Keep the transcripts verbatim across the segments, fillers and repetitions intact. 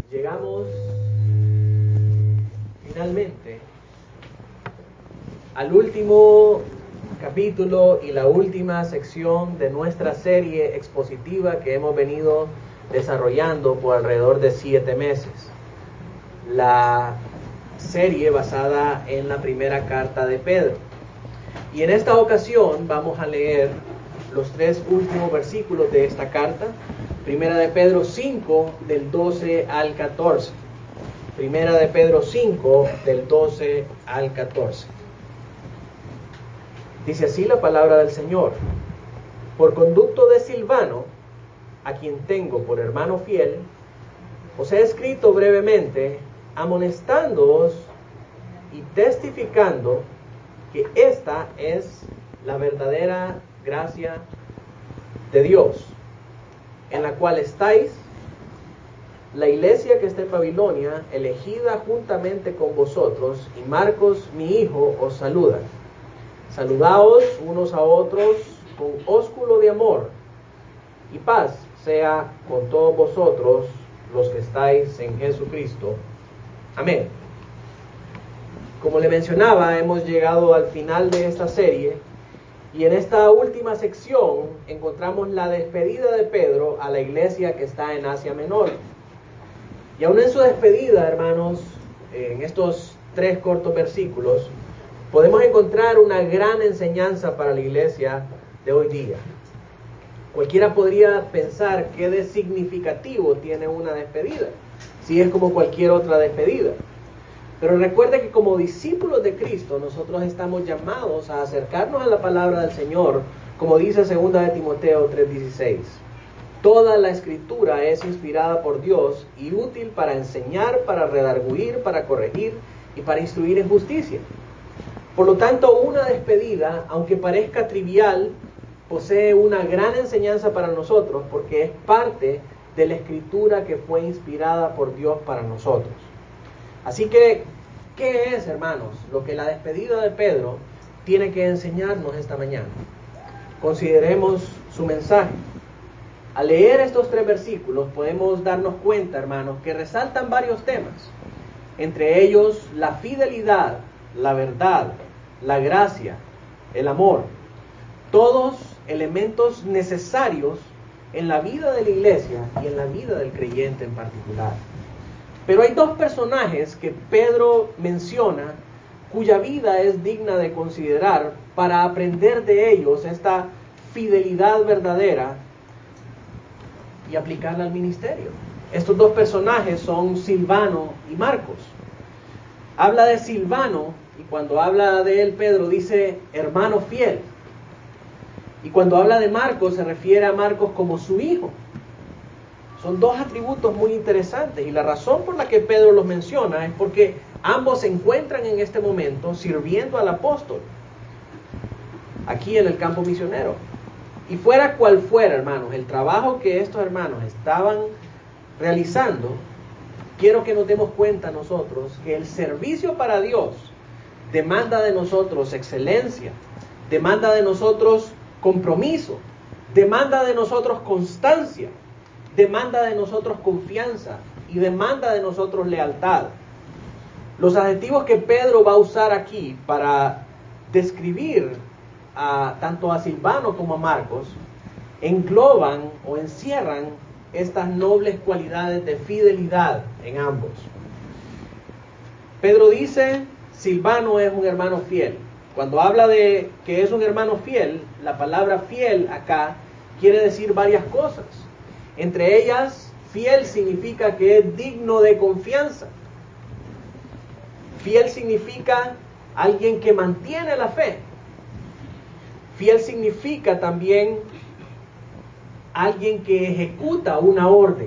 Llegamos finalmente al último capítulo y la última sección de nuestra serie expositiva que hemos venido desarrollando por alrededor de siete meses. La serie basada en la primera carta de Pedro. Y en esta ocasión vamos a leer los tres últimos versículos de esta carta. Primera de Pedro cinco, del doce al catorce. Primera de Pedro cinco, del doce al catorce. Dice así la palabra del Señor: por conducto de Silvano, a quien tengo por hermano fiel, os he escrito brevemente, amonestándoos y testificando que esta es la verdadera gracia de Dios, en la cual estáis, la iglesia que está en Babilonia, elegida juntamente con vosotros, y Marcos, mi hijo, os saluda. Saludaos unos a otros con ósculo de amor, y paz sea con todos vosotros los que estáis en Jesucristo. Amén. Como le mencionaba, hemos llegado al final de esta serie, y en esta última sección encontramos la despedida de Pedro a la iglesia que está en Asia Menor. Y aún en su despedida, hermanos, en estos tres cortos versículos, podemos encontrar una gran enseñanza para la iglesia de hoy día. Cualquiera podría pensar qué de significativo tiene una despedida, si es como cualquier otra despedida. Pero recuerde que como discípulos de Cristo, nosotros estamos llamados a acercarnos a la palabra del Señor, como dice segunda de Timoteo tres dieciséis. Toda la escritura es inspirada por Dios y útil para enseñar, para redarguir, para corregir y para instruir en justicia. Por lo tanto, una despedida, aunque parezca trivial, posee una gran enseñanza para nosotros, porque es parte de la escritura que fue inspirada por Dios para nosotros. Así que, ¿qué es, hermanos, lo que la despedida de Pedro tiene que enseñarnos esta mañana? Consideremos su mensaje. Al leer estos tres versículos podemos darnos cuenta, hermanos, que resaltan varios temas, entre ellos la fidelidad, la verdad, la gracia, el amor, todos elementos necesarios en la vida de la iglesia y en la vida del creyente en particular. Pero hay dos personajes que Pedro menciona cuya vida es digna de considerar para aprender de ellos esta fidelidad verdadera y aplicarla al ministerio. Estos dos personajes son Silvano y Marcos. Habla de Silvano, y cuando habla de él Pedro dice hermano fiel. Y cuando habla de Marcos se refiere a Marcos como su hijo. Son dos atributos muy interesantes, y la razón por la que Pedro los menciona es porque ambos se encuentran en este momento sirviendo al apóstol aquí en el campo misionero. Y fuera cual fuera, hermanos, el trabajo que estos hermanos estaban realizando, quiero que nos demos cuenta nosotros que el servicio para Dios demanda de nosotros excelencia, demanda de nosotros compromiso, demanda de nosotros constancia, demanda de nosotros confianza y demanda de nosotros lealtad. Los adjetivos que Pedro va a usar aquí para describir a, tanto a Silvano como a Marcos engloban o encierran estas nobles cualidades de fidelidad en ambos. Pedro dice, Silvano es un hermano fiel. Cuando habla de que es un hermano fiel, la palabra fiel acá quiere decir varias cosas. Entre ellas, fiel significa que es digno de confianza. Fiel significa alguien que mantiene la fe. Fiel significa también alguien que ejecuta una orden.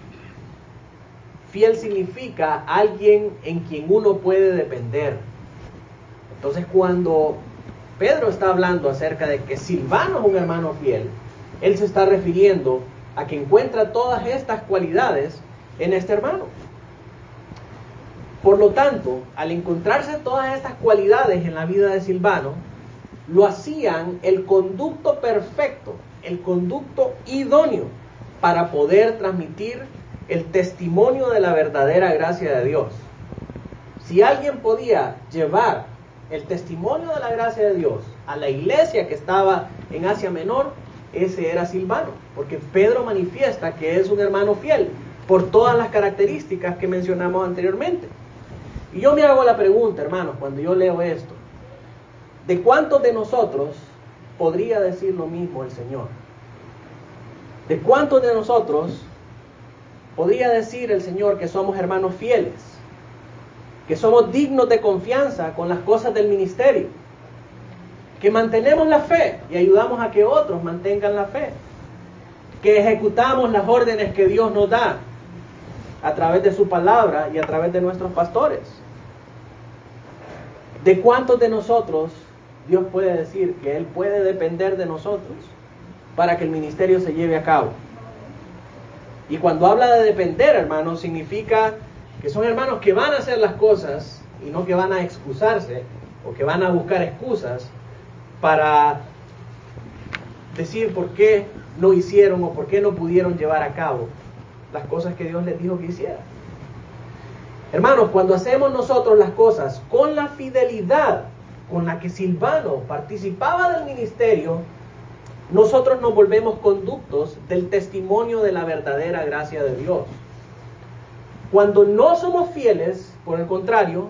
Fiel significa alguien en quien uno puede depender. Entonces, cuando Pedro está hablando acerca de que Silvano es un hermano fiel, él se está refiriendo a que encuentra todas estas cualidades en este hermano. Por lo tanto, al encontrarse todas estas cualidades en la vida de Silvano, lo hacían el conducto perfecto, el conducto idóneo para poder transmitir el testimonio de la verdadera gracia de Dios. Si alguien podía llevar el testimonio de la gracia de Dios a la iglesia que estaba en Asia Menor, ese era Silvano, porque Pedro manifiesta que es un hermano fiel por todas las características que mencionamos anteriormente. Y yo me hago la pregunta, hermanos, cuando yo leo esto, ¿de cuántos de nosotros podría decir lo mismo el Señor? ¿De cuántos de nosotros podría decir el Señor que somos hermanos fieles? Que somos dignos de confianza con las cosas del ministerio, que mantenemos la fe y ayudamos a que otros mantengan la fe, que ejecutamos las órdenes que Dios nos da a través de su palabra y a través de nuestros pastores. ¿De cuántos de nosotros Dios puede decir que Él puede depender de nosotros para que el ministerio se lleve a cabo? Y cuando habla de depender, hermanos, significa que son hermanos que van a hacer las cosas y no que van a excusarse o que van a buscar excusas para decir por qué no hicieron o por qué no pudieron llevar a cabo las cosas que Dios les dijo que hicieran. Hermanos, cuando hacemos nosotros las cosas con la fidelidad con la que Silvano participaba del ministerio, nosotros nos volvemos conductos del testimonio de la verdadera gracia de Dios. Cuando no somos fieles, por el contrario,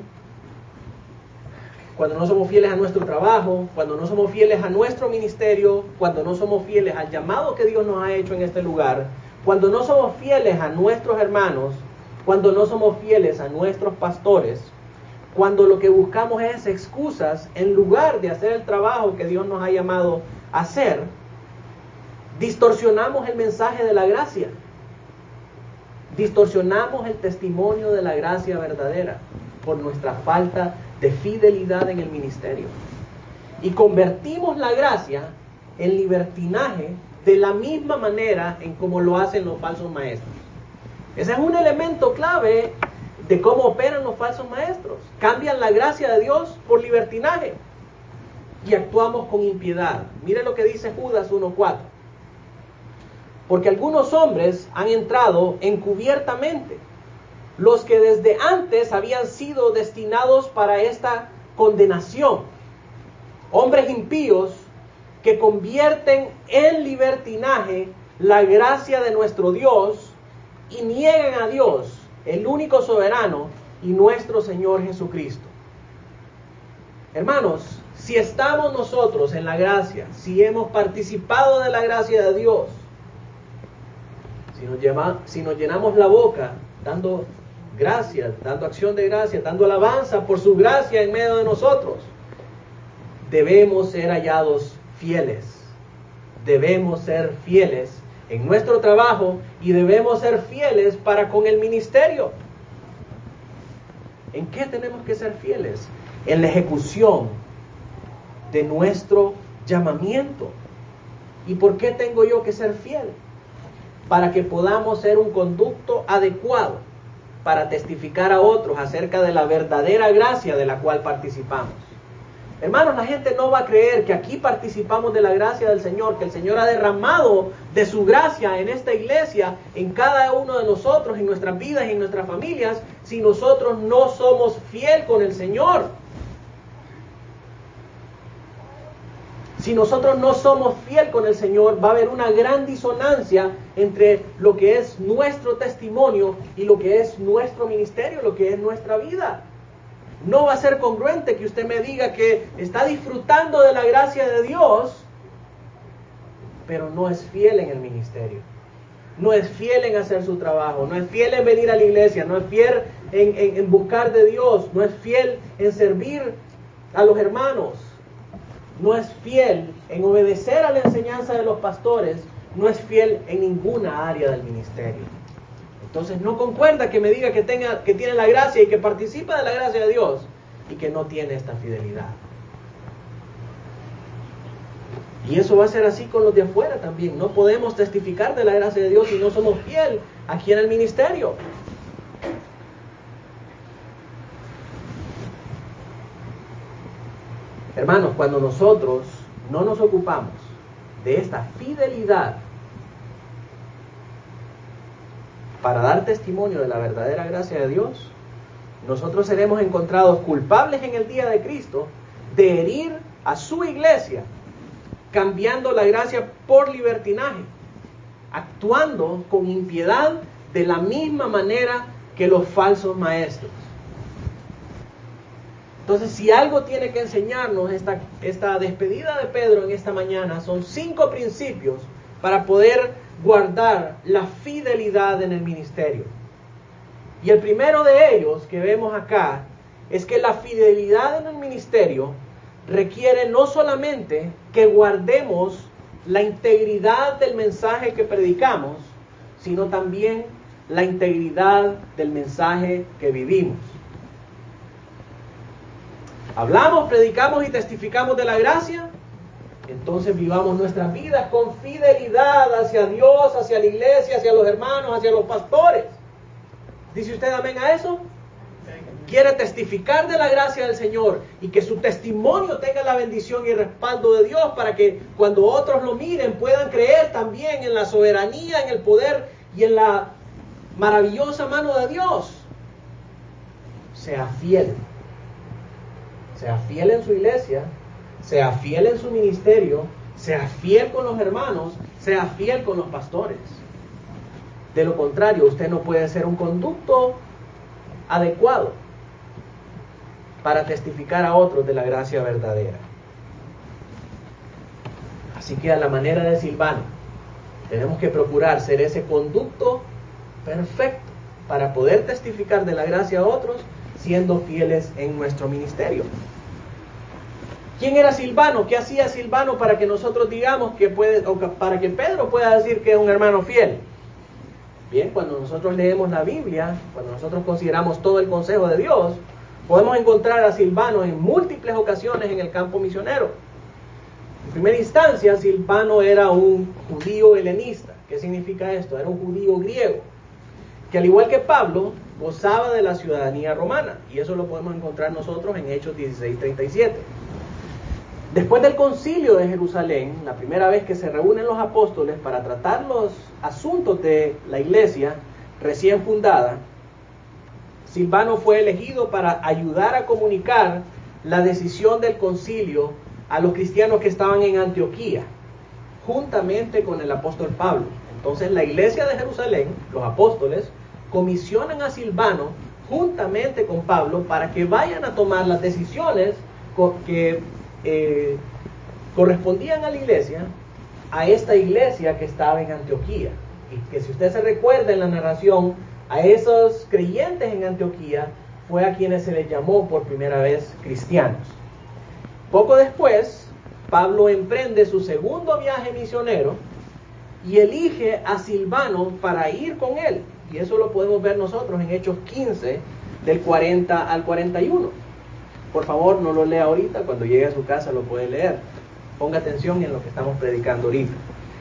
cuando no somos fieles a nuestro trabajo, cuando no somos fieles a nuestro ministerio, cuando no somos fieles al llamado que Dios nos ha hecho en este lugar, cuando no somos fieles a nuestros hermanos, cuando no somos fieles a nuestros pastores, cuando lo que buscamos es excusas en lugar de hacer el trabajo que Dios nos ha llamado a hacer, distorsionamos el mensaje de la gracia. Distorsionamos el testimonio de la gracia verdadera por nuestra falta de fidelidad en el ministerio. Y convertimos la gracia en libertinaje de la misma manera en como lo hacen los falsos maestros. Ese es un elemento clave de cómo operan los falsos maestros. Cambian la gracia de Dios por libertinaje y actuamos con impiedad. Mire lo que dice Judas uno cuatro. Porque algunos hombres han entrado encubiertamente, los que desde antes habían sido destinados para esta condenación. Hombres impíos que convierten en libertinaje la gracia de nuestro Dios y niegan a Dios, el único soberano y nuestro Señor Jesucristo. Hermanos, si estamos nosotros en la gracia, si hemos participado de la gracia de Dios, si nos, llama, si nos llenamos la boca dando gracias, dando acción de gracia, dando alabanza por su gracia en medio de nosotros, debemos ser hallados fieles. Debemos ser fieles en nuestro trabajo y debemos ser fieles para con el ministerio. ¿En qué tenemos que ser fieles? En la ejecución de nuestro llamamiento. ¿Y por qué tengo yo que ser fiel? Para que podamos ser un conducto adecuado para testificar a otros acerca de la verdadera gracia de la cual participamos. Hermanos, la gente no va a creer que aquí participamos de la gracia del Señor, que el Señor ha derramado de su gracia en esta iglesia, en cada uno de nosotros, en nuestras vidas y en nuestras familias, si nosotros no somos fiel con el Señor. Si nosotros no somos fiel con el Señor, va a haber una gran disonancia entre lo que es nuestro testimonio y lo que es nuestro ministerio, lo que es nuestra vida. No va a ser congruente que usted me diga que está disfrutando de la gracia de Dios, pero no es fiel en el ministerio. No es fiel en hacer su trabajo, no es fiel en venir a la iglesia, no es fiel en, en, en buscar de Dios, no es fiel en servir a los hermanos, no es fiel en obedecer a la enseñanza de los pastores, no es fiel en ninguna área del ministerio. Entonces no concuerda que me diga que, tenga, que tiene la gracia y que participa de la gracia de Dios y que no tiene esta fidelidad. Y eso va a ser así con los de afuera también. No podemos testificar de la gracia de Dios si no somos fieles aquí en el ministerio. Hermanos, cuando nosotros no nos ocupamos de esta fidelidad, para dar testimonio de la verdadera gracia de Dios, nosotros seremos encontrados culpables en el día de Cristo de herir a su iglesia, cambiando la gracia por libertinaje, actuando con impiedad de la misma manera que los falsos maestros. Entonces, si algo tiene que enseñarnos esta, esta despedida de Pedro en esta mañana, son cinco principios para poder guardar la fidelidad en el ministerio. Y el primero de ellos que vemos acá es que la fidelidad en el ministerio requiere no solamente que guardemos la integridad del mensaje que predicamos, sino también la integridad del mensaje que vivimos. Hablamos, predicamos y testificamos de la gracia, entonces vivamos nuestras vidas con fidelidad hacia Dios, hacia la iglesia, hacia los hermanos, hacia los pastores. ¿Dice usted amén a eso? Quiere testificar de la gracia del Señor y que su testimonio tenga la bendición y el respaldo de Dios para que cuando otros lo miren puedan creer también en la soberanía, en el poder y en la maravillosa mano de Dios. Sea fiel. Sea fiel en su iglesia, sea fiel en su ministerio, sea fiel con los hermanos, sea fiel con los pastores. De lo contrario, usted no puede ser un conducto adecuado para testificar a otros de la gracia verdadera. Así que a la manera de Silvano, tenemos que procurar ser ese conducto perfecto para poder testificar de la gracia a otros, siendo fieles en nuestro ministerio. ¿Quién era Silvano? ¿Qué hacía Silvano para que nosotros digamos que puede, o para que Pedro pueda decir que es un hermano fiel? Bien, cuando nosotros leemos la Biblia, cuando nosotros consideramos todo el consejo de Dios, podemos encontrar a Silvano en múltiples ocasiones en el campo misionero. En primera instancia, Silvano era un judío helenista. ¿Qué significa esto? Era un judío griego, que al igual que Pablo, gozaba de la ciudadanía romana. Y eso lo podemos encontrar nosotros en Hechos dieciséis treinta y siete. Después del concilio de Jerusalén, la primera vez que se reúnen los apóstoles para tratar los asuntos de la iglesia recién fundada, Silvano fue elegido para ayudar a comunicar la decisión del concilio a los cristianos que estaban en Antioquía, juntamente con el apóstol Pablo. Entonces la iglesia de Jerusalén, los apóstoles, comisionan a Silvano juntamente con Pablo para que vayan a tomar las decisiones que eh, correspondían a la iglesia, a esta iglesia que estaba en Antioquía. Y que si usted se recuerda en la narración, a esos creyentes en Antioquía fue a quienes se les llamó por primera vez cristianos. Poco después, Pablo emprende su segundo viaje misionero y elige a Silvano para ir con él. Y eso lo podemos ver nosotros en Hechos quince, del cuarenta al cuarenta y uno. Por favor, no lo lea ahorita, cuando llegue a su casa lo puede leer. Ponga atención en lo que estamos predicando ahorita.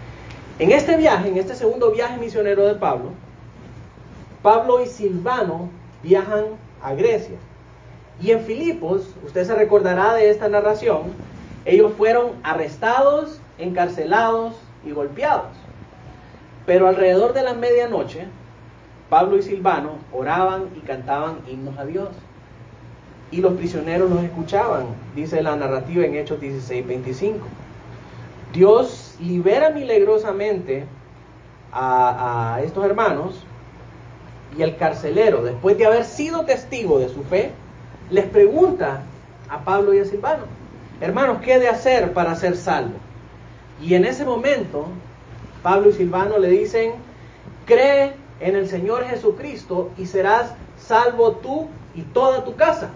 En este viaje, en este segundo viaje misionero de Pablo, Pablo y Silvano viajan a Grecia. Y en Filipos, usted se recordará de esta narración, ellos fueron arrestados, encarcelados y golpeados. Pero alrededor de la medianoche, Pablo y Silvano oraban y cantaban himnos a Dios. Y los prisioneros los escuchaban, dice la narrativa en Hechos dieciséis veinticinco. Dios libera milagrosamente a, a estos hermanos, y el carcelero, después de haber sido testigo de su fe, les pregunta a Pablo y a Silvano: hermanos, ¿qué he de hacer para ser salvo? Y en ese momento, Pablo y Silvano le dicen: cree en el Señor Jesucristo y serás salvo tú y toda tu casa.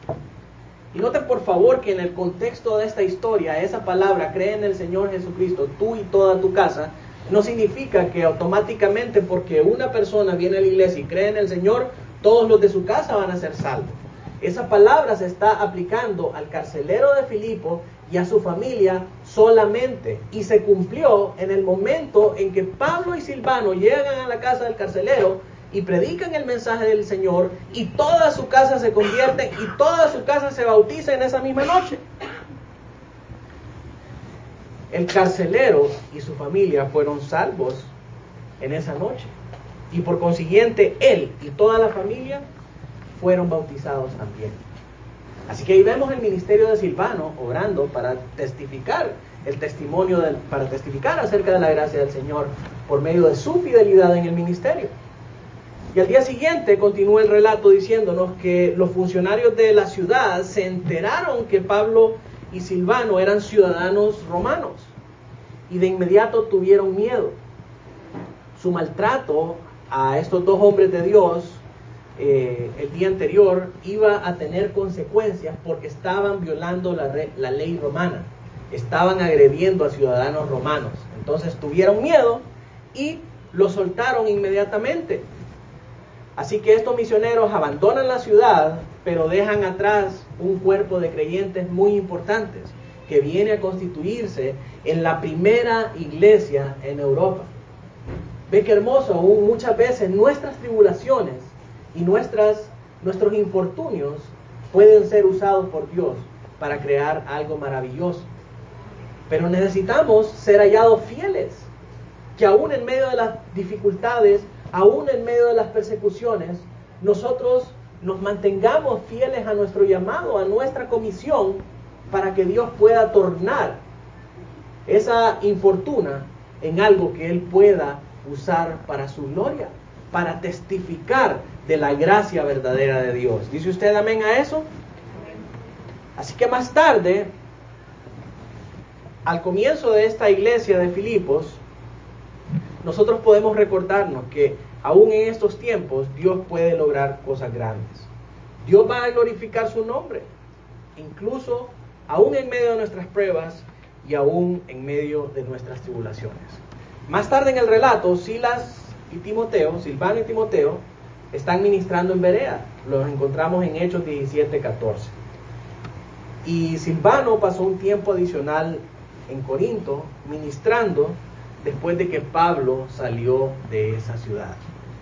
Y noten por favor que en el contexto de esta historia, esa palabra, cree en el Señor Jesucristo, tú y toda tu casa, no significa que automáticamente porque una persona viene a la iglesia y cree en el Señor, todos los de su casa van a ser salvos. Esa palabra se está aplicando al carcelero de Filipo y a su familia solamente. Y se cumplió en el momento en que Pablo y Silvano llegan a la casa del carcelero y predican el mensaje del Señor, y toda su casa se convierte y toda su casa se bautiza en esa misma noche. El carcelero y su familia fueron salvos en esa noche. Y por consiguiente, él y toda la familia fueron bautizados también. Así que ahí vemos el ministerio de Silvano obrando para testificar el testimonio, del, para testificar acerca de la gracia del Señor por medio de su fidelidad en el ministerio. Y al día siguiente continúa el relato diciéndonos que los funcionarios de la ciudad se enteraron que Pablo y Silvano eran ciudadanos romanos y de inmediato tuvieron miedo. Su maltrato a estos dos hombres de Dios eh, el día anterior iba a tener consecuencias porque estaban violando la, re, la ley romana, estaban agrediendo a ciudadanos romanos. Entonces tuvieron miedo y los soltaron inmediatamente. Así que estos misioneros abandonan la ciudad, pero dejan atrás un cuerpo de creyentes muy importantes que viene a constituirse en la primera iglesia en Europa. Ve qué hermoso, aún muchas veces nuestras tribulaciones y nuestras, nuestros infortunios pueden ser usados por Dios para crear algo maravilloso. Pero necesitamos ser hallados fieles, que aún en medio de las dificultades, aún en medio de las persecuciones, nosotros nos mantengamos fieles a nuestro llamado, a nuestra comisión, para que Dios pueda tornar esa infortuna en algo que Él pueda usar para su gloria, para testificar de la gracia verdadera de Dios. ¿Dice usted amén a eso? Así que más tarde, al comienzo de esta iglesia de Filipos, nosotros podemos recordarnos que aún en estos tiempos Dios puede lograr cosas grandes. Dios va a glorificar su nombre, incluso aún en medio de nuestras pruebas y aún en medio de nuestras tribulaciones. Más tarde en el relato, Silas y Timoteo, Silvano y Timoteo, están ministrando en Berea. Los encontramos en Hechos diecisiete catorce. Y Silvano pasó un tiempo adicional en Corinto ministrando después de que Pablo salió de esa ciudad.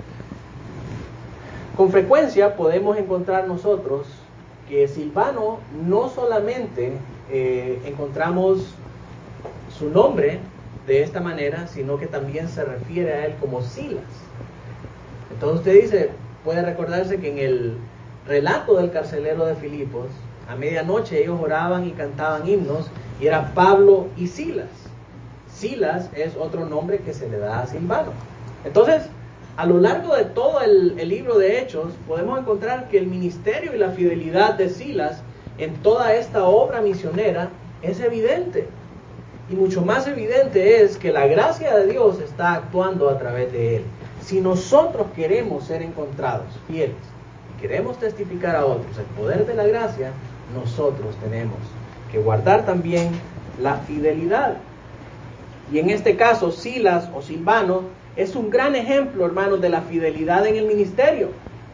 Con frecuencia podemos encontrar nosotros que Silvano no solamente eh, encontramos su nombre de esta manera, sino que también se refiere a él como Silas. Entonces usted dice, puede recordarse que en el relato del carcelero de Filipos, a medianoche ellos oraban y cantaban himnos, y era Pablo y Silas. Silas es otro nombre que se le da a Silvano. Entonces, a lo largo de todo el, el libro de Hechos, podemos encontrar que el ministerio y la fidelidad de Silas en toda esta obra misionera es evidente. Y mucho más evidente es que la gracia de Dios está actuando a través de él. Si nosotros queremos ser encontrados fieles y queremos testificar a otros el poder de la gracia, nosotros tenemos que guardar también la fidelidad. Y en este caso, Silas o Silvano es un gran ejemplo, hermanos, de la fidelidad en el ministerio.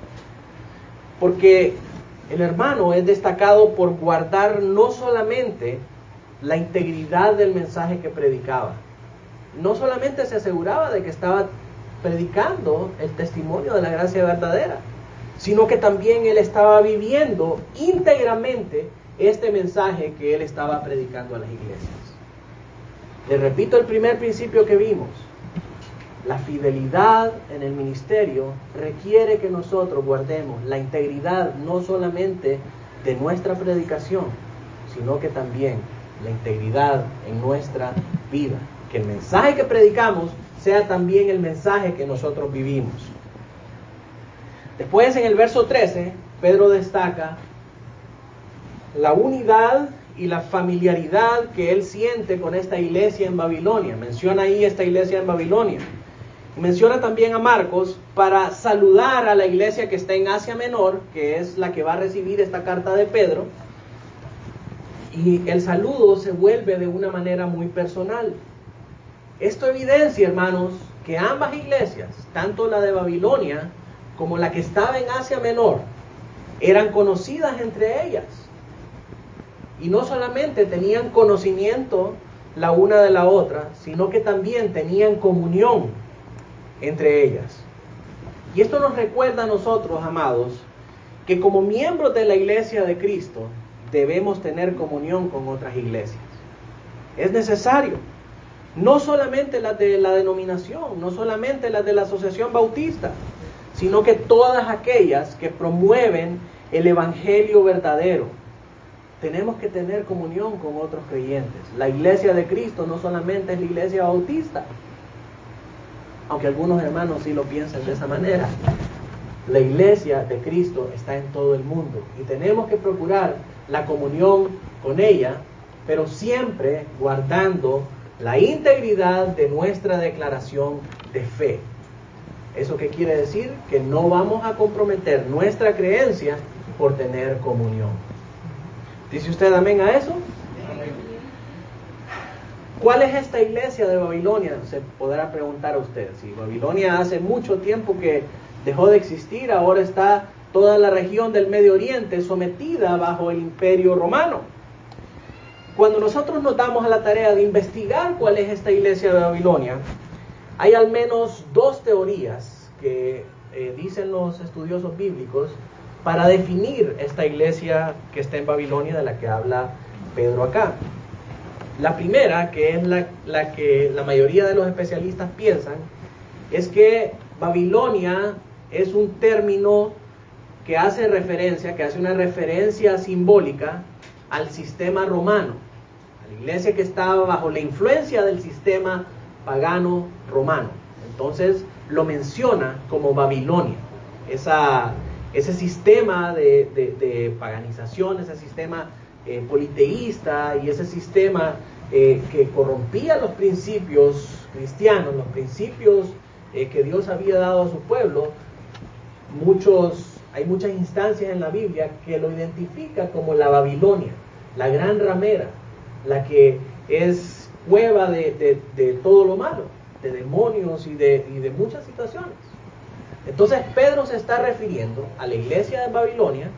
Porque el hermano es destacado por guardar no solamente la integridad del mensaje que predicaba, no solamente se aseguraba de que estaba predicando el testimonio de la gracia verdadera, sino que también él estaba viviendo íntegramente este mensaje que él estaba predicando a las iglesias. Le repito el primer principio que vimos: la fidelidad en el ministerio requiere que nosotros guardemos la integridad no solamente de nuestra predicación, sino que también la integridad en nuestra vida. Que el mensaje que predicamos sea también el mensaje que nosotros vivimos. Después, en el verso trece, Pedro destaca la unidad y la familiaridad que él siente con esta iglesia en Babilonia. Menciona ahí esta iglesia en Babilonia. Menciona también a Marcos para saludar a la iglesia que está en Asia Menor, que es la que va a recibir esta carta de Pedro. Y el saludo se vuelve de una manera muy personal. Esto evidencia, hermanos, que ambas iglesias, tanto la de Babilonia como la que estaba en Asia Menor, eran conocidas entre ellas. Y no solamente tenían conocimiento la una de la otra, sino que también tenían comunión entre ellas. Y esto nos recuerda a nosotros, amados, que como miembros de la iglesia de Cristo, debemos tener comunión con otras iglesias. Es necesario. No solamente las de la denominación, no solamente las de la Asociación Bautista, sino que todas aquellas que promueven el Evangelio verdadero. Tenemos que tener comunión con otros creyentes. La iglesia de Cristo no solamente es la iglesia bautista, aunque algunos hermanos sí lo piensan de esa manera. La iglesia de Cristo está en todo el mundo y tenemos que procurar la comunión con ella, pero siempre guardando la integridad de nuestra declaración de fe. ¿Eso qué quiere decir? Que no vamos a comprometer nuestra creencia por tener comunión. ¿Dice usted amén a eso? Amén. ¿Cuál es esta iglesia de Babilonia? Se podrá preguntar a usted. Si Babilonia hace mucho tiempo que dejó de existir, ahora está toda la región del Medio Oriente sometida bajo el Imperio Romano. Cuando nosotros nos damos a la tarea de investigar cuál es esta iglesia de Babilonia, hay al menos dos teorías que eh, dicen los estudiosos bíblicos para definir esta iglesia que está en Babilonia de la que habla Pedro acá. La primera, que es la, la que la mayoría de los especialistas piensan, es que Babilonia es un término que hace referencia, que hace una referencia simbólica al sistema romano, a la iglesia que estaba bajo la influencia del sistema pagano romano. Entonces lo menciona como Babilonia, esa, ese sistema de, de, de paganización, ese sistema eh, politeísta y ese sistema eh, que corrompía los principios cristianos, los principios eh, que Dios había dado a su pueblo. Muchos, hay muchas instancias en la Biblia que lo identifica como la Babilonia, la gran ramera, la que es cueva de, de, de todo lo malo, de demonios y de, y de muchas situaciones. Entonces Pedro se está refiriendo a la iglesia de Babilonia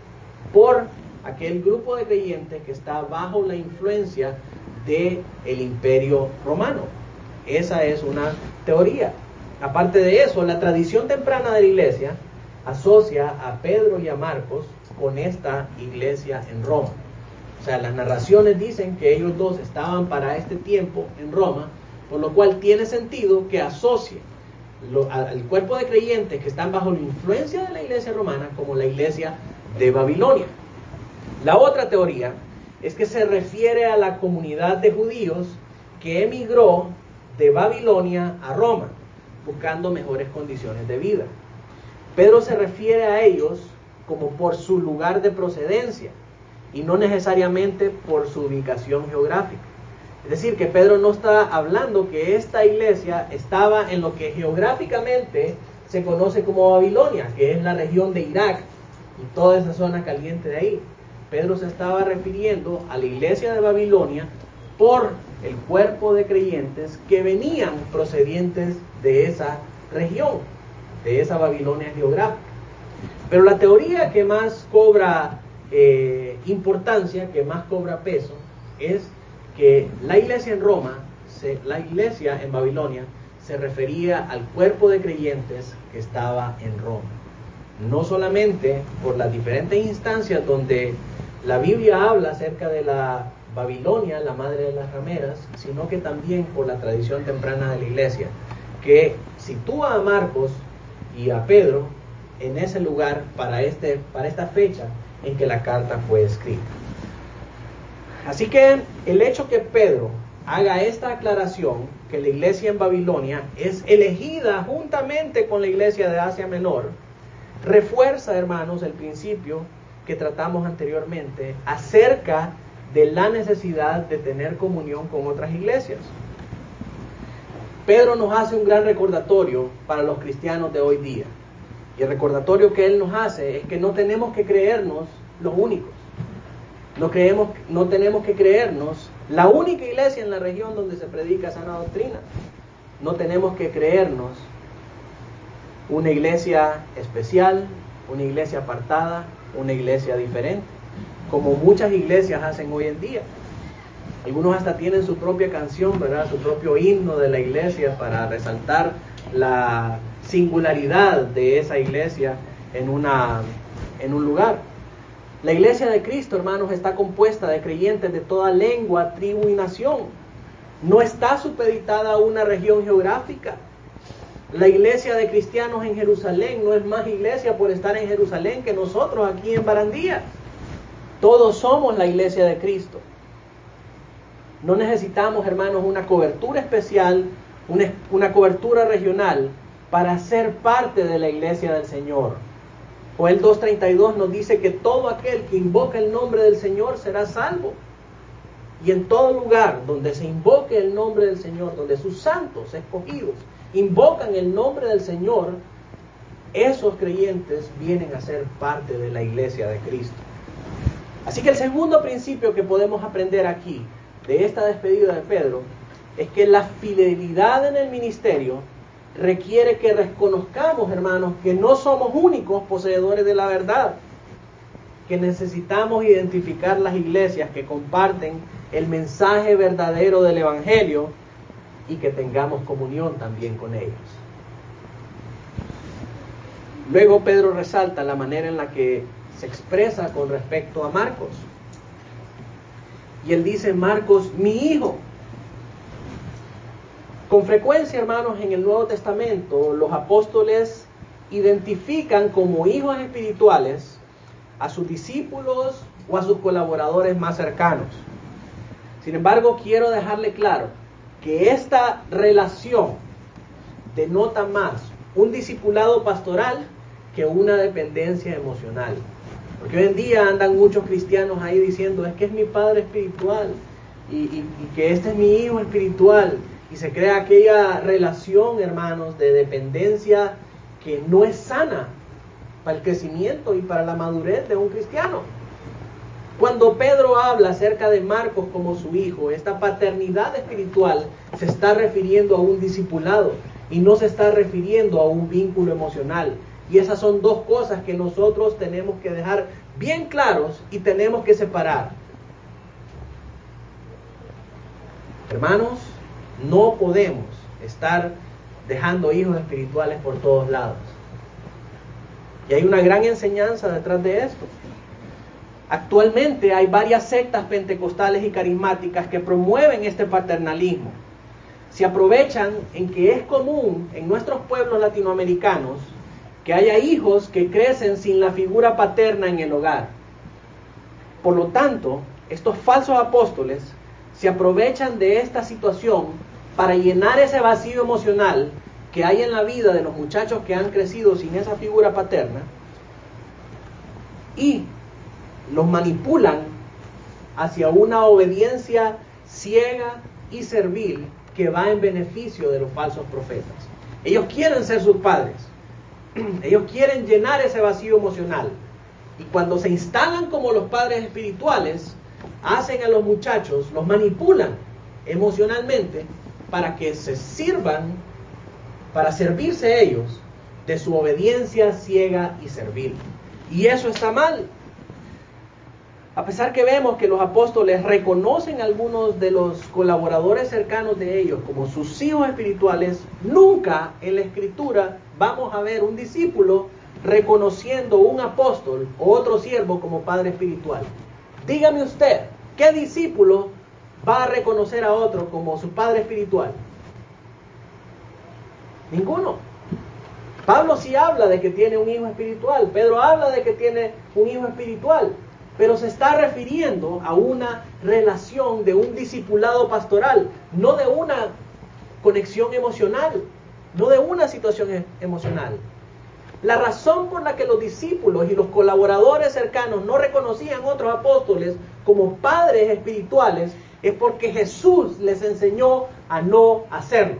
por aquel grupo de creyentes que está bajo la influencia del imperio romano. Esa es una teoría. Aparte de eso, la tradición temprana de la iglesia asocia a Pedro y a Marcos con esta iglesia en Roma. O sea, las narraciones dicen que ellos dos estaban para este tiempo en Roma, por lo cual tiene sentido que asocie lo, al cuerpo de creyentes que están bajo la influencia de la iglesia romana como la iglesia de Babilonia. La otra teoría es que se refiere a la comunidad de judíos que emigró de Babilonia a Roma, buscando mejores condiciones de vida. Pedro se refiere a ellos como por su lugar de procedencia y no necesariamente por su ubicación geográfica. Es decir, que Pedro no está hablando que esta iglesia estaba en lo que geográficamente se conoce como Babilonia, que es la región de Irak y toda esa zona caliente de ahí. Pedro se estaba refiriendo a la iglesia de Babilonia por el cuerpo de creyentes que venían procedientes de esa región, de esa Babilonia geográfica. Pero la teoría que más cobra eh, importancia, que más cobra peso, es que la iglesia en Roma, se, la iglesia en Babilonia, se refería al cuerpo de creyentes que estaba en Roma. No solamente por las diferentes instancias donde la Biblia habla acerca de la Babilonia, la madre de las rameras, sino que también por la tradición temprana de la iglesia, que sitúa a Marcos y a Pedro en ese lugar para, este, para esta fecha en que la carta fue escrita. Así que el hecho que Pedro haga esta aclaración, que la iglesia en Babilonia es elegida juntamente con la iglesia de Asia Menor, refuerza, hermanos, el principio que tratamos anteriormente acerca de la necesidad de tener comunión con otras iglesias. Pedro nos hace un gran recordatorio para los cristianos de hoy día. Y el recordatorio que él nos hace es que no tenemos que creernos los únicos. No, creemos, no tenemos que creernos la única iglesia en la región donde se predica sana doctrina. No tenemos que creernos una iglesia especial, una iglesia apartada, una iglesia diferente, como muchas iglesias hacen hoy en día. Algunos hasta tienen su propia canción, ¿verdad? Su propio himno de la iglesia para resaltar la singularidad de esa iglesia en, una, en un lugar. La iglesia de Cristo, hermanos, está compuesta de creyentes de toda lengua, tribu y nación. no está supeditada a una región geográfica. La iglesia de cristianos en Jerusalén no es más iglesia por estar en Jerusalén que nosotros aquí en Barandilla. Todos somos la iglesia de Cristo. No necesitamos, hermanos, una cobertura especial, una, una cobertura regional para ser parte de la iglesia del Señor. Joel dos treinta y dos nos dice que todo aquel que invoca el nombre del Señor será salvo. Y en todo lugar donde se invoque el nombre del Señor, donde sus santos escogidos invocan el nombre del Señor, esos creyentes vienen a ser parte de la iglesia de Cristo. Así que el segundo principio que podemos aprender aquí de esta despedida de Pedro es que la fidelidad en el ministerio requiere que reconozcamos, hermanos, que no somos únicos poseedores de la verdad, que necesitamos identificar las iglesias que comparten el mensaje verdadero del Evangelio y que tengamos comunión también con ellos. Luego Pedro resalta la manera en la que se expresa con respecto a Marcos. Y él dice, Marcos, mi hijo. Con frecuencia, hermanos, en el Nuevo Testamento, los apóstoles identifican como hijos espirituales a sus discípulos o a sus colaboradores más cercanos. Sin embargo, quiero dejarle claro que esta relación denota más un discipulado pastoral que una dependencia emocional. Porque hoy en día andan muchos cristianos ahí diciendo, es que es mi padre espiritual y, y, y que este es mi hijo espiritual. Y se crea aquella relación, hermanos, de dependencia que no es sana para el crecimiento y para la madurez de un cristiano. Cuando Pedro habla acerca de Marcos como su hijo, esta paternidad espiritual se está refiriendo a un discipulado y no se está refiriendo a un vínculo emocional. Y esas son dos cosas que nosotros tenemos que dejar bien claros y tenemos que separar. Hermanos, no podemos estar dejando hijos espirituales por todos lados. Y hay una gran enseñanza detrás de esto. Actualmente hay varias sectas pentecostales y carismáticas que promueven este paternalismo. Se aprovechan en que es común en nuestros pueblos latinoamericanos que haya hijos que crecen sin la figura paterna en el hogar. Por lo tanto, estos falsos apóstoles se aprovechan de esta situación para llenar ese vacío emocional que hay en la vida de los muchachos que han crecido sin esa figura paterna y los manipulan hacia una obediencia ciega y servil que va en beneficio de los falsos profetas. Ellos quieren ser sus padres. Ellos quieren llenar ese vacío emocional. Y cuando se instalan como los padres espirituales, hacen a los muchachos, los manipulan emocionalmente para que se sirvan, para servirse ellos de su obediencia ciega y servil. Y eso está mal. A pesar que vemos que los apóstoles reconocen a algunos de los colaboradores cercanos de ellos como sus hijos espirituales, nunca en la Escritura vamos a ver un discípulo reconociendo un apóstol o otro siervo como padre espiritual. Dígame usted, ¿qué discípulo va a reconocer a otro como su padre espiritual? Ninguno. Pablo sí habla de que tiene un hijo espiritual, Pedro habla de que tiene un hijo espiritual, pero se está refiriendo a una relación de un discipulado pastoral, no de una conexión emocional, no de una situación emocional. La razón por la que los discípulos y los colaboradores cercanos no reconocían a otros apóstoles como padres espirituales es porque Jesús les enseñó a no hacerlo.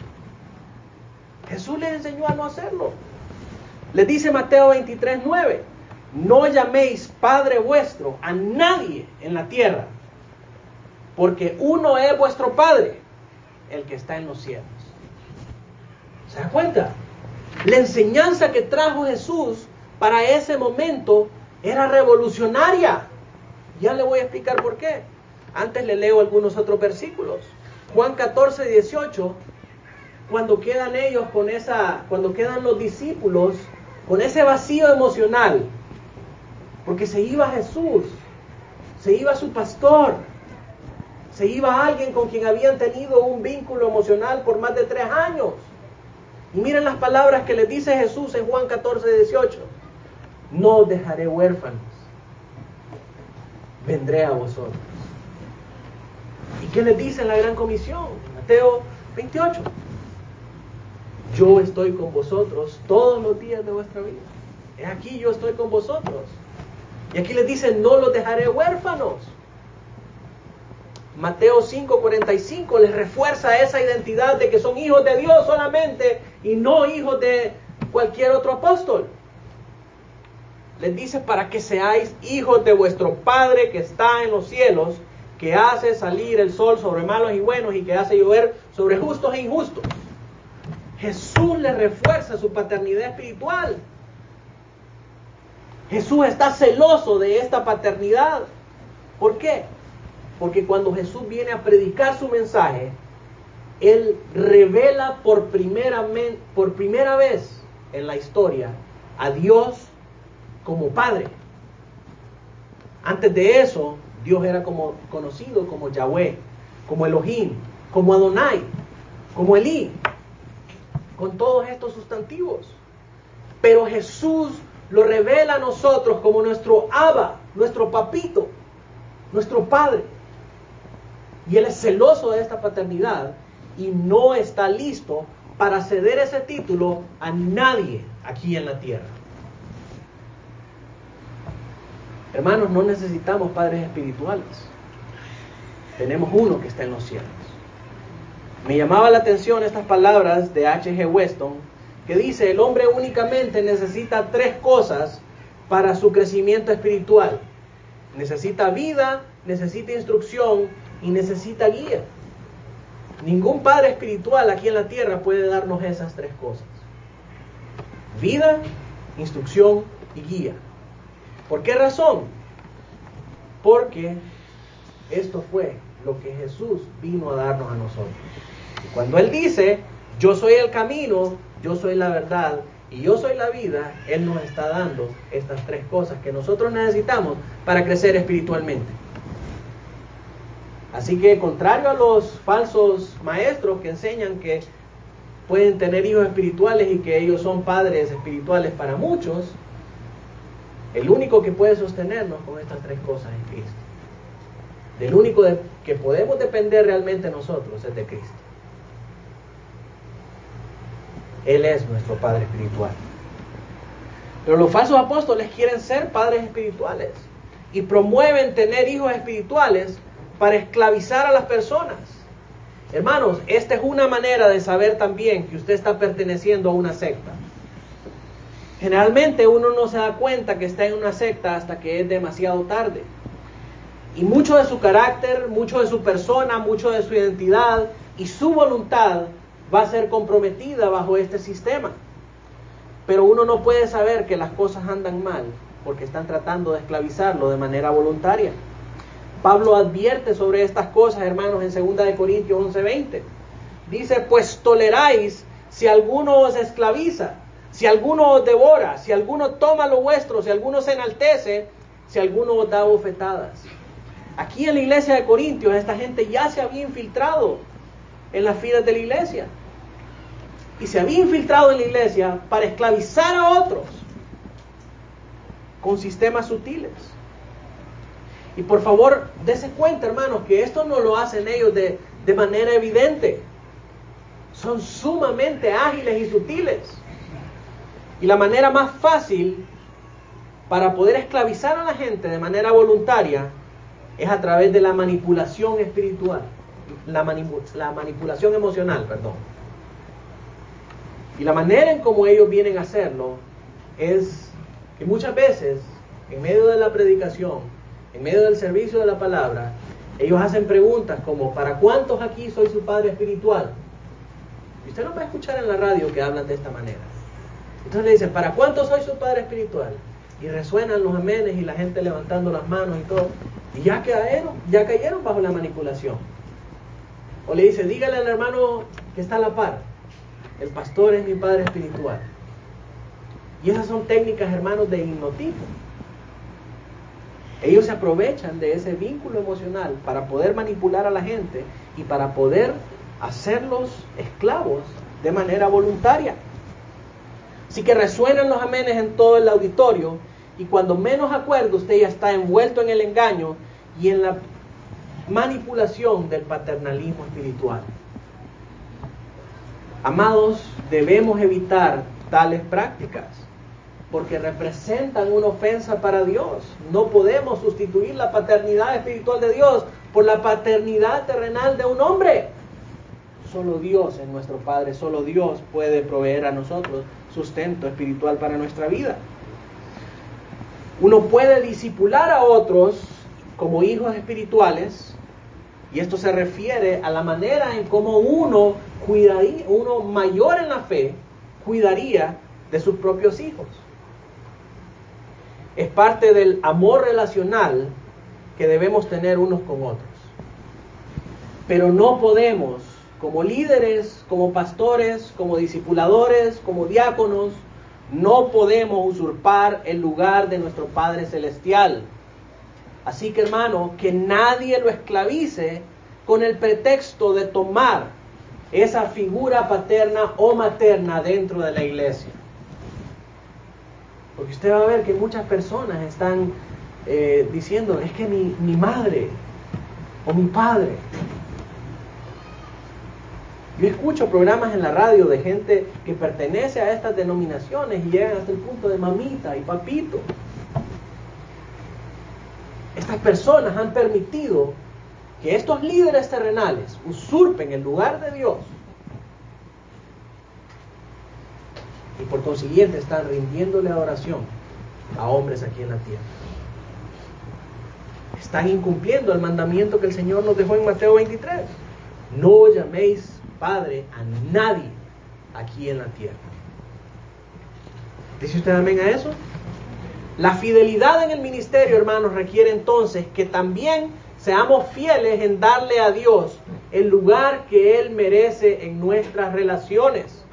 Jesús les enseñó a no hacerlo. Les dice Mateo veintitrés nueve, no llaméis Padre vuestro a nadie en la tierra, porque uno es vuestro Padre, el que está en los cielos. ¿Se da cuenta? La enseñanza que trajo Jesús para ese momento era revolucionaria. Ya le voy a explicar por qué. Antes le leo algunos otros versículos. Juan catorce dieciocho, cuando quedan ellos con esa, cuando quedan los discípulos con ese vacío emocional, porque se iba Jesús, se iba su pastor, Se iba a alguien con quien habían tenido un vínculo emocional por más de tres años. Y miren las palabras que les dice Jesús en Juan catorce, dieciocho. No os dejaré huérfanos, vendré a vosotros. ¿Y qué les dice en la gran comisión? Mateo veintiocho. Yo estoy con vosotros todos los días de vuestra vida. He aquí yo estoy con vosotros. Y aquí les dice, no los dejaré huérfanos. Mateo cinco, cuarenta y cinco les refuerza esa identidad de que son hijos de Dios solamente y no hijos de cualquier otro apóstol. Les dice, para que seáis hijos de vuestro Padre que está en los cielos, que hace salir el sol sobre malos y buenos y que hace llover sobre justos e injustos. Jesús les refuerza su paternidad espiritual. Jesús está celoso de esta paternidad. ¿Por qué? Porque cuando Jesús viene a predicar su mensaje, Él revela por primera, por primera vez en la historia a Dios como Padre. Antes de eso, Dios era como, conocido como Yahweh, como Elohim, como Adonai, como Elí, con todos estos sustantivos. Pero Jesús lo revela a nosotros como nuestro Abba, nuestro papito, nuestro Padre. Y Él es celoso de esta paternidad y no está listo para ceder ese título a nadie aquí en la tierra. Hermanos, no necesitamos padres espirituales. Tenemos uno que está en los cielos. Me llamaba la atención estas palabras de H G Weston, que dice, el hombre únicamente necesita tres cosas para su crecimiento espiritual. Necesita vida, necesita instrucción y necesita guía. Ningún padre espiritual aquí en la tierra puede darnos esas tres cosas. Vida, instrucción y guía. ¿Por qué razón? Porque esto fue lo que Jesús vino a darnos a nosotros. Y cuando Él dice, yo soy el camino, yo soy la verdad y yo soy la vida, Él nos está dando estas tres cosas que nosotros necesitamos para crecer espiritualmente. Así que, contrario a los falsos maestros que enseñan que pueden tener hijos espirituales y que ellos son padres espirituales para muchos, el único que puede sostenernos con estas tres cosas es Cristo. Del único de, que podemos depender realmente nosotros es de Cristo. Él es nuestro Padre espiritual. Pero los falsos apóstoles quieren ser padres espirituales y promueven tener hijos espirituales para esclavizar a las personas. Hermanos, esta es una manera de saber también que usted está perteneciendo a una secta. Generalmente uno no se da cuenta que está en una secta hasta que es demasiado tarde. Y mucho de su carácter, mucho de su persona, mucho de su identidad y su voluntad va a ser comprometida bajo este sistema. Pero uno no puede saber que las cosas andan mal porque están tratando de esclavizarlo de manera voluntaria. Pablo advierte sobre estas cosas, hermanos, en segunda de Corintios once veinte. Dice, pues toleráis si alguno os esclaviza, si alguno os devora, si alguno toma lo vuestro, si alguno se enaltece, si alguno os da bofetadas. Aquí en la iglesia de Corintios, esta gente ya se había infiltrado en las filas de la iglesia. Y se había infiltrado en la iglesia para esclavizar a otros con sistemas sutiles. Y por favor, dése cuenta, hermanos, que esto no lo hacen ellos de, de manera evidente. Son sumamente ágiles y sutiles. Y la manera más fácil para poder esclavizar a la gente de manera voluntaria es a través de la manipulación espiritual, la, manipu- la manipulación emocional, perdón. Y la manera en cómo ellos vienen a hacerlo es que muchas veces, en medio de la predicación, en medio del servicio de la palabra, ellos hacen preguntas como, ¿para cuántos aquí soy su padre espiritual? Y usted no va a escuchar en la radio que hablan de esta manera. Entonces le dicen, ¿para cuántos soy su padre espiritual? Y resuenan los amenes y la gente levantando las manos y todo. Y ya cayeron, ya cayeron bajo la manipulación. O le dice, dígale al hermano que está a la par, el pastor es mi padre espiritual. Y esas son técnicas, hermanos, de hipnotismo. Ellos se aprovechan de ese vínculo emocional para poder manipular a la gente y para poder hacerlos esclavos de manera voluntaria. Así que resuenan los amenes en todo el auditorio, y cuando menos acuerdo usted ya está envuelto en el engaño y en la manipulación del paternalismo espiritual. Amados, debemos evitar tales prácticas porque representan una ofensa para Dios. No podemos sustituir la paternidad espiritual de Dios por la paternidad terrenal de un hombre. Solo Dios es nuestro Padre, solo Dios puede proveer a nosotros sustento espiritual para nuestra vida. Uno puede discipular a otros como hijos espirituales, y esto se refiere a la manera en cómo uno cuidaría, uno mayor en la fe, cuidaría de sus propios hijos. Es parte del amor relacional que debemos tener unos con otros. Pero no podemos, como líderes, como pastores, como discipuladores, como diáconos, no podemos usurpar el lugar de nuestro Padre Celestial. Así que, hermano, que nadie lo esclavice con el pretexto de tomar esa figura paterna o materna dentro de la iglesia. Porque usted va a ver que muchas personas están eh, diciendo, es que mi, mi madre o mi padre. Yo escucho programas en la radio de gente que pertenece a estas denominaciones y llegan hasta el punto de mamita y papito. Estas personas han permitido que estos líderes terrenales usurpen el lugar de Dios y por consiguiente están rindiéndole adoración a hombres aquí en la tierra. Están incumpliendo el mandamiento que el Señor nos dejó en Mateo veintitrés. No llaméis Padre a nadie aquí en la tierra. ¿Dice usted amén a eso? La fidelidad en el ministerio, hermanos, requiere entonces que también seamos fieles en darle a Dios el lugar que Él merece en nuestras relaciones.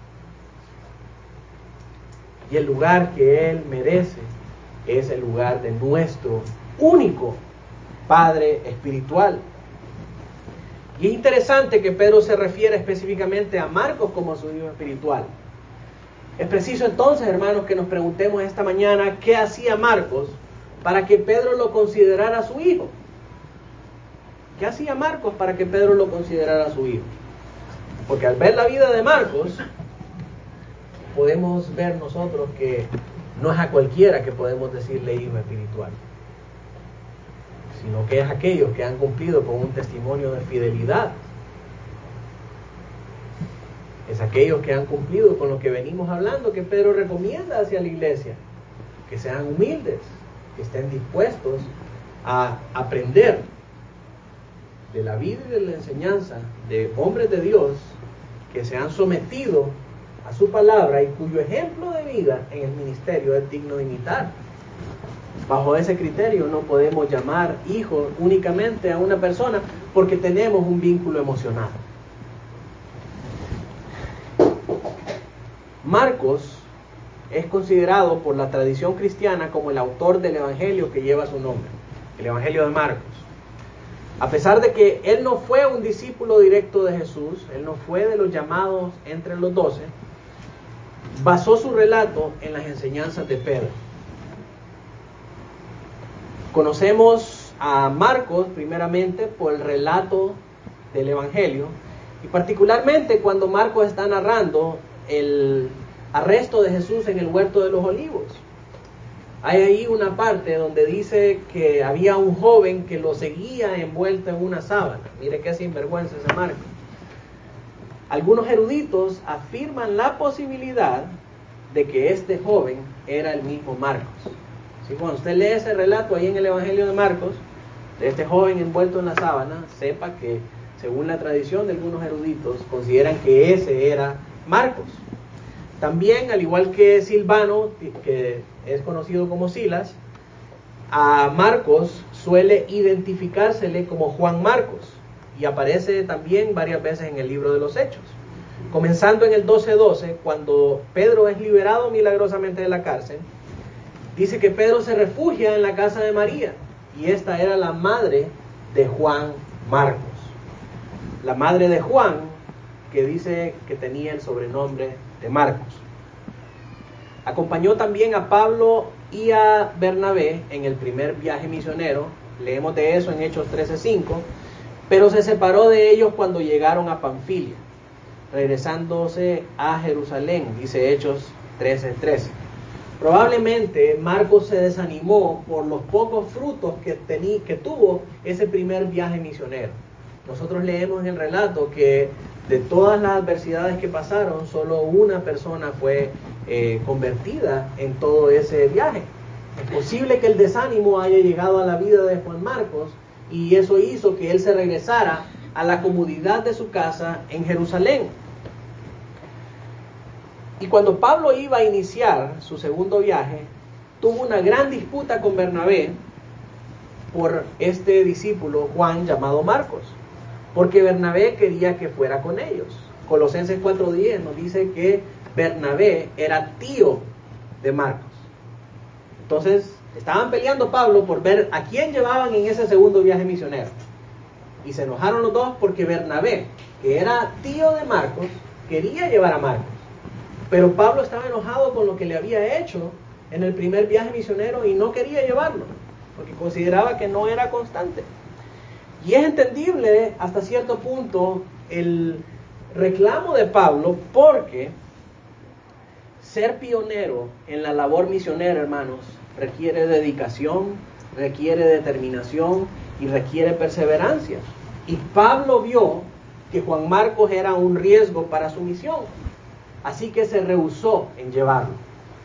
Y el lugar que Él merece es el lugar de nuestro único Padre espiritual. Y es interesante que Pedro se refiere específicamente a Marcos como su hijo espiritual. Es preciso entonces, hermanos, que nos preguntemos esta mañana qué hacía Marcos para que Pedro lo considerara su hijo. ¿Qué hacía Marcos para que Pedro lo considerara su hijo? Porque al ver la vida de Marcos, podemos ver nosotros que no es a cualquiera que podemos decirle hijo espiritual, sino que es aquellos que han cumplido con un testimonio de fidelidad. Es aquellos que han cumplido con lo que venimos hablando, que Pedro recomienda hacia la iglesia, que sean humildes, que estén dispuestos a aprender de la vida y de la enseñanza de hombres de Dios que se han sometido a su palabra y cuyo ejemplo de vida en el ministerio es digno de imitar. Bajo ese criterio no podemos llamar hijo únicamente a una persona porque tenemos un vínculo emocional. Marcos es considerado por la tradición cristiana como el autor del evangelio que lleva su nombre, el evangelio de Marcos. A pesar de que él no fue un discípulo directo de Jesús, él no fue de los llamados entre los doce, basó su relato en las enseñanzas de Pedro. Conocemos a Marcos primeramente por el relato del evangelio, y particularmente cuando Marcos está narrando el arresto de Jesús en el huerto de los olivos. Hay ahí una parte donde dice que había un joven que lo seguía envuelto en una sábana. Mire qué sinvergüenza ese Marcos. Algunos eruditos afirman la posibilidad de que este joven era el mismo Marcos. Si cuando usted lee ese relato ahí en el Evangelio de Marcos, de este joven envuelto en la sábana, sepa que según la tradición de algunos eruditos, consideran que ese era Marcos. También, al igual que Silvano, que es conocido como Silas, a Marcos suele identificársele como Juan Marcos, y aparece también varias veces en el libro de los Hechos. Comenzando en el doce doce, cuando Pedro es liberado milagrosamente de la cárcel, dice que Pedro se refugia en la casa de María, y esta era la madre de Juan Marcos. La madre de Juan, que dice que tenía el sobrenombre de Marcos. Acompañó también a Pablo y a Bernabé en el primer viaje misionero. Leemos de eso en Hechos trece cinco. Pero se separó de ellos cuando llegaron a Panfilia, regresándose a Jerusalén, dice Hechos trece trece. Probablemente Marcos se desanimó por los pocos frutos que, tení, que tuvo ese primer viaje misionero. Nosotros leemos en el relato que de todas las adversidades que pasaron, solo una persona fue eh, convertida en todo ese viaje. Es posible que el desánimo haya llegado a la vida de Juan Marcos y eso hizo que él se regresara a la comodidad de su casa en Jerusalén. Y cuando Pablo iba a iniciar su segundo viaje, tuvo una gran disputa con Bernabé por este discípulo Juan llamado Marcos, porque Bernabé quería que fuera con ellos. Colosenses cuatro diez nos dice que Bernabé era tío de Marcos. Entonces estaban peleando Pablo por ver a quién llevaban en ese segundo viaje misionero. Y se enojaron los dos porque Bernabé, que era tío de Marcos, quería llevar a Marcos. Pero Pablo estaba enojado con lo que le había hecho en el primer viaje misionero y no quería llevarlo, porque consideraba que no era constante. Y es entendible hasta cierto punto el reclamo de Pablo, porque ser pionero en la labor misionera, hermanos, requiere dedicación, requiere determinación y requiere perseverancia. Y Pablo vio que Juan Marcos era un riesgo para su misión, así que se rehusó en llevarlo.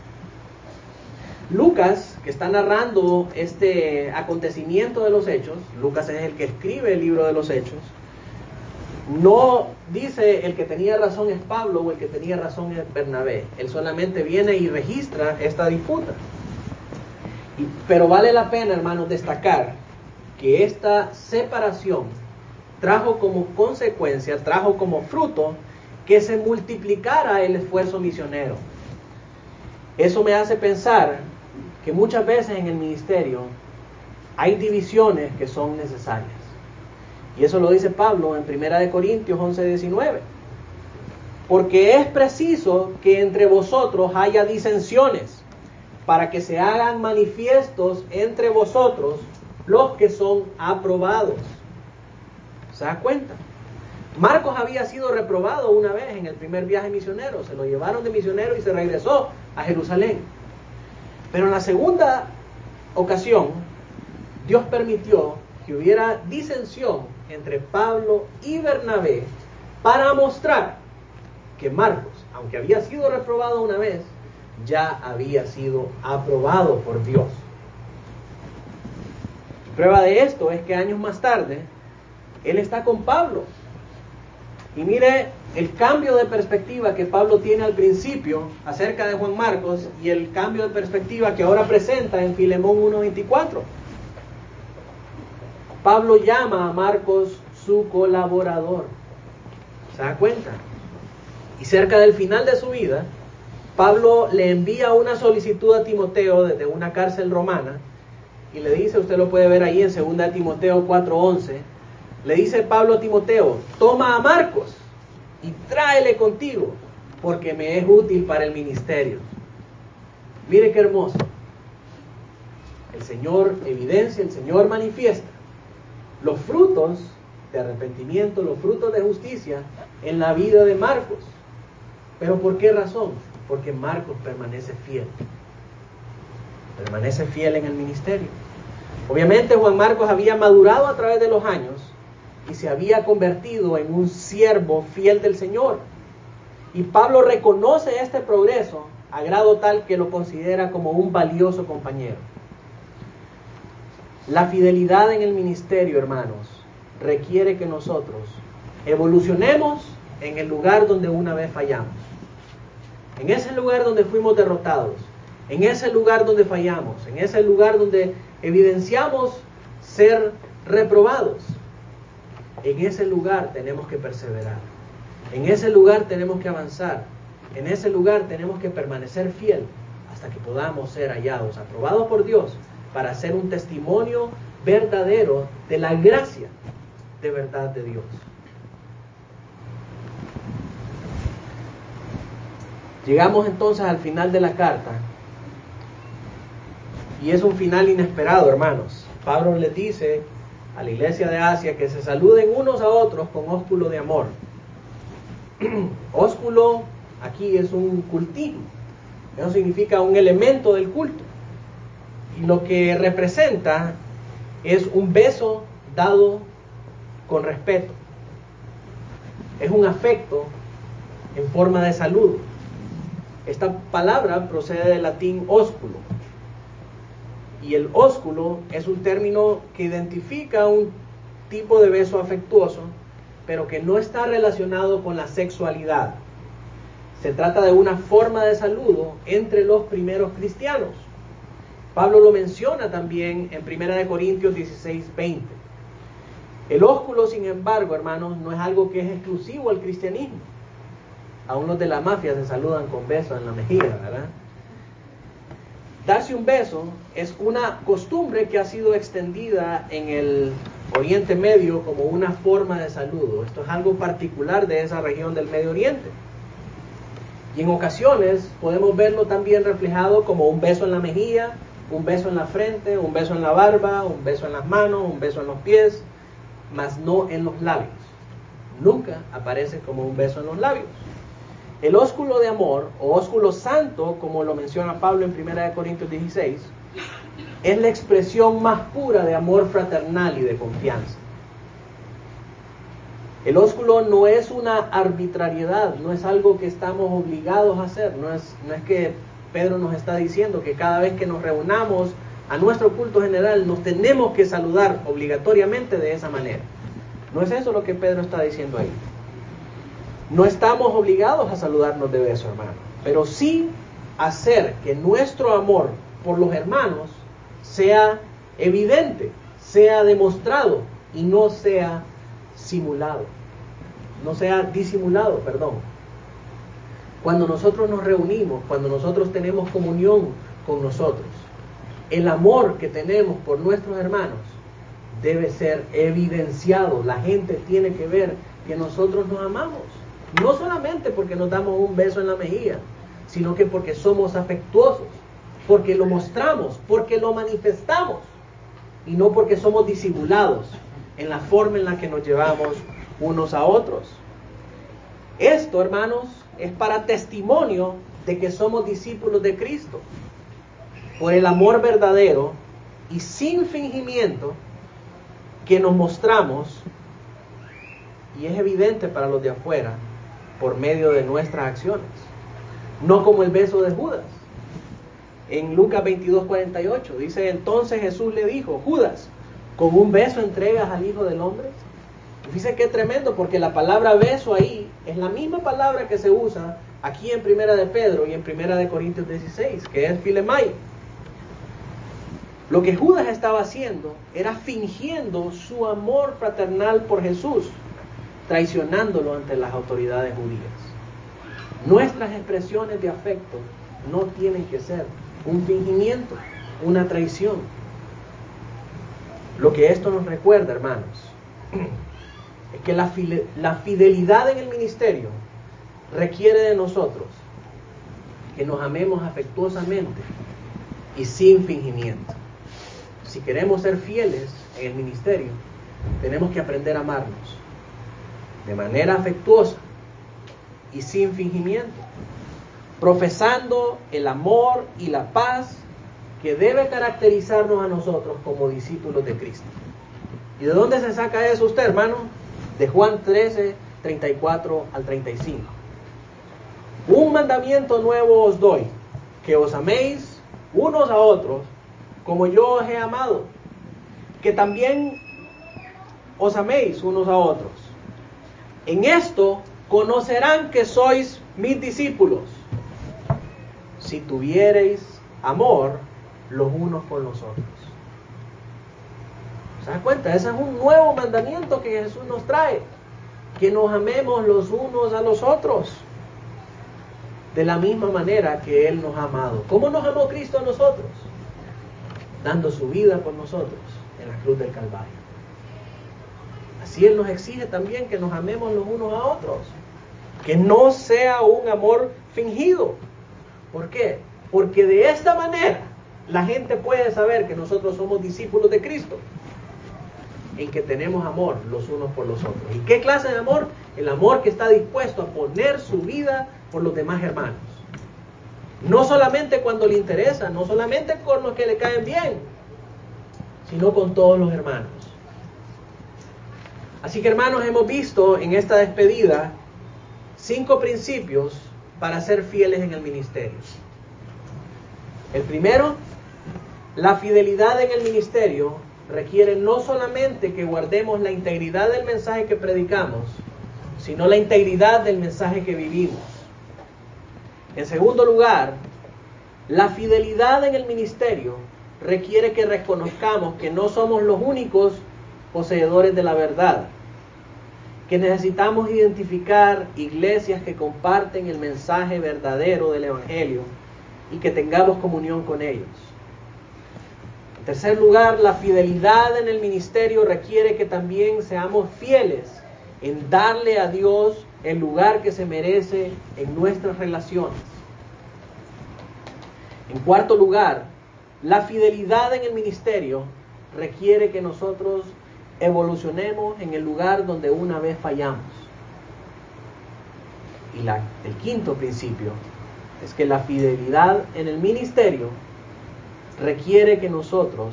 Lucas, que está narrando este acontecimiento de los hechos, Lucas es el que escribe el libro de los hechos, no dice el que tenía razón es Pablo o el que tenía razón es Bernabé. Él solamente viene y registra esta disputa. Y, pero vale la pena, hermanos, destacar que esta separación trajo como consecuencia, trajo como fruto que se multiplicara el esfuerzo misionero. Eso me hace pensar que muchas veces en el ministerio hay divisiones que son necesarias. Y eso lo dice Pablo en primera de Corintios once diecinueve. Porque es preciso que entre vosotros haya disensiones, para que se hagan manifiestos entre vosotros los que son aprobados. ¿Se da cuenta? Marcos había sido reprobado una vez en el primer viaje misionero. Se lo llevaron de misionero y se regresó a Jerusalén. Pero en la segunda ocasión, Dios permitió que hubiera disensión entre Pablo y Bernabé para mostrar que Marcos, aunque había sido reprobado una vez, ya había sido aprobado por Dios. Prueba de esto es que años más tarde, él está con Pablo. Y mire el cambio de perspectiva que Pablo tiene al principio acerca de Juan Marcos y el cambio de perspectiva que ahora presenta en Filemón uno veinticuatro. Pablo llama a Marcos su colaborador. ¿Se da cuenta? Y cerca del final de su vida, Pablo le envía una solicitud a Timoteo desde una cárcel romana y le dice, usted lo puede ver ahí en segunda de Timoteo cuatro once, le dice Pablo a Timoteo, toma a Marcos y tráele contigo, porque me es útil para el ministerio. Mire qué hermoso. El Señor evidencia, el Señor manifiesta los frutos de arrepentimiento, los frutos de justicia en la vida de Marcos. ¿Pero por qué razón? Porque Marcos permanece fiel. Permanece fiel en el ministerio. Obviamente Juan Marcos había madurado a través de los años y se había convertido en un siervo fiel del Señor. Y Pablo reconoce este progreso a grado tal que lo considera como un valioso compañero. La fidelidad en el ministerio, hermanos, requiere que nosotros evolucionemos en el lugar donde una vez fallamos. En ese lugar donde fuimos derrotados, en ese lugar donde fallamos, en ese lugar donde evidenciamos ser reprobados. En ese lugar tenemos que perseverar. En ese lugar tenemos que avanzar. En ese lugar tenemos que permanecer fiel hasta que podamos ser hallados, aprobados por Dios, para ser un testimonio verdadero de la gracia de verdad de Dios. Llegamos entonces al final de la carta, y es un final inesperado, hermanos. Pablo les dice a la iglesia de Asia que se saluden unos a otros con ósculo de amor. Ósculo aquí es un cultivo, eso significa un elemento del culto, y lo que representa es un beso dado con respeto, es un afecto en forma de saludo. Esta palabra procede del latín ósculo, y el ósculo es un término que identifica un tipo de beso afectuoso, pero que no está relacionado con la sexualidad. Se trata de una forma de saludo entre los primeros cristianos. Pablo lo menciona también en primera de Corintios dieciséis, veinte. El ósculo, sin embargo, hermanos, no es algo que es exclusivo al cristianismo. Aún los de la mafia se saludan con besos en la mejilla, ¿verdad? Darse un beso es una costumbre que ha sido extendida en el Oriente Medio como una forma de saludo. Esto es algo particular de esa región del Medio Oriente. Y en ocasiones podemos verlo también reflejado como un beso en la mejilla, un beso en la frente, un beso en la barba, un beso en las manos, un beso en los pies, mas no en los labios. Nunca aparece como un beso en los labios. El ósculo de amor, o ósculo santo, como lo menciona Pablo en primera de Corintios dieciséis, es la expresión más pura de amor fraternal y de confianza. El ósculo no es una arbitrariedad, no es algo que estamos obligados a hacer, no es, no es que Pedro nos está diciendo que cada vez que nos reunamos a nuestro culto general nos tenemos que saludar obligatoriamente de esa manera. No es eso lo que Pedro está diciendo ahí. No estamos obligados a saludarnos de beso, hermano, pero sí hacer que nuestro amor por los hermanos sea evidente, sea demostrado y no sea simulado, no sea disimulado, perdón. Cuando nosotros nos reunimos, cuando nosotros tenemos comunión con nosotros, el amor que tenemos por nuestros hermanos debe ser evidenciado. La gente tiene que ver que nosotros nos amamos. No solamente porque nos damos un beso en la mejilla, sino que porque somos afectuosos, porque lo mostramos, porque lo manifestamos, y no porque somos disimulados en la forma en la que nos llevamos unos a otros. Esto, hermanos, es para testimonio de que somos discípulos de Cristo, por el amor verdadero y sin fingimiento que nos mostramos, y es evidente para los de afuera, por medio de nuestras acciones, no como el beso de Judas. En Lucas veintidós, cuarenta y ocho dice: entonces Jesús le dijo: Judas, ¿con un beso entregas al Hijo del Hombre? Dice que tremendo, porque la palabra beso ahí es la misma palabra que se usa aquí en primera de Pedro y en primera de Corintios dieciséis, que es filemai. Lo que Judas estaba haciendo era fingiendo su amor fraternal por Jesús, traicionándolo ante las autoridades judías. Nuestras expresiones de afecto no tienen que ser un fingimiento, una traición. Lo que esto nos recuerda, hermanos, es que la, fide- la fidelidad en el ministerio requiere de nosotros que nos amemos afectuosamente y sin fingimiento. Si queremos ser fieles en el ministerio, tenemos que aprender a amarnos de manera afectuosa y sin fingimiento, profesando el amor y la paz que debe caracterizarnos a nosotros como discípulos de Cristo. ¿Y de dónde se saca eso usted, hermano? De Juan trece, treinta y cuatro al treinta y cinco. Un mandamiento nuevo os doy, que os améis unos a otros como yo os he amado, que también os améis unos a otros. En esto conocerán que sois mis discípulos, si tuviereis amor los unos con los otros. ¿Se da cuenta? Ese es un nuevo mandamiento que Jesús nos trae, que nos amemos los unos a los otros de la misma manera que Él nos ha amado. ¿Cómo nos amó Cristo a nosotros? Dando su vida por nosotros. en la cruz del Calvario. Así Él nos exige también que nos amemos los unos a otros. Que no sea un amor fingido. ¿Por qué? Porque de esta manera la gente puede saber que nosotros somos discípulos de Cristo, en que tenemos amor los unos por los otros. ¿Y qué clase de amor? El amor que está dispuesto a poner su vida por los demás hermanos. No solamente cuando le interesa, no solamente con los que le caen bien, sino con todos los hermanos. Así que, hermanos, hemos visto en esta despedida cinco principios para ser fieles en el ministerio. El primero, la fidelidad en el ministerio requiere no solamente que guardemos la integridad del mensaje que predicamos, sino la integridad del mensaje que vivimos. En segundo lugar, la fidelidad en el ministerio requiere que reconozcamos que no somos los únicos poseedores de la verdad, que necesitamos identificar iglesias que comparten el mensaje verdadero del Evangelio y que tengamos comunión con ellos. En tercer lugar, la fidelidad en el ministerio requiere que también seamos fieles en darle a Dios el lugar que se merece en nuestras relaciones. En cuarto lugar, la fidelidad en el ministerio requiere que nosotros evolucionemos en el lugar donde una vez fallamos. Y la, el quinto principio es que la fidelidad en el ministerio requiere que nosotros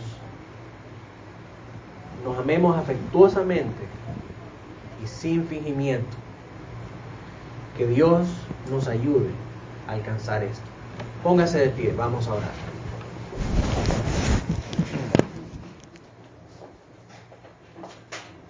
nos amemos afectuosamente y sin fingimiento. Que Dios nos ayude a alcanzar esto. Póngase de pie, vamos a orar.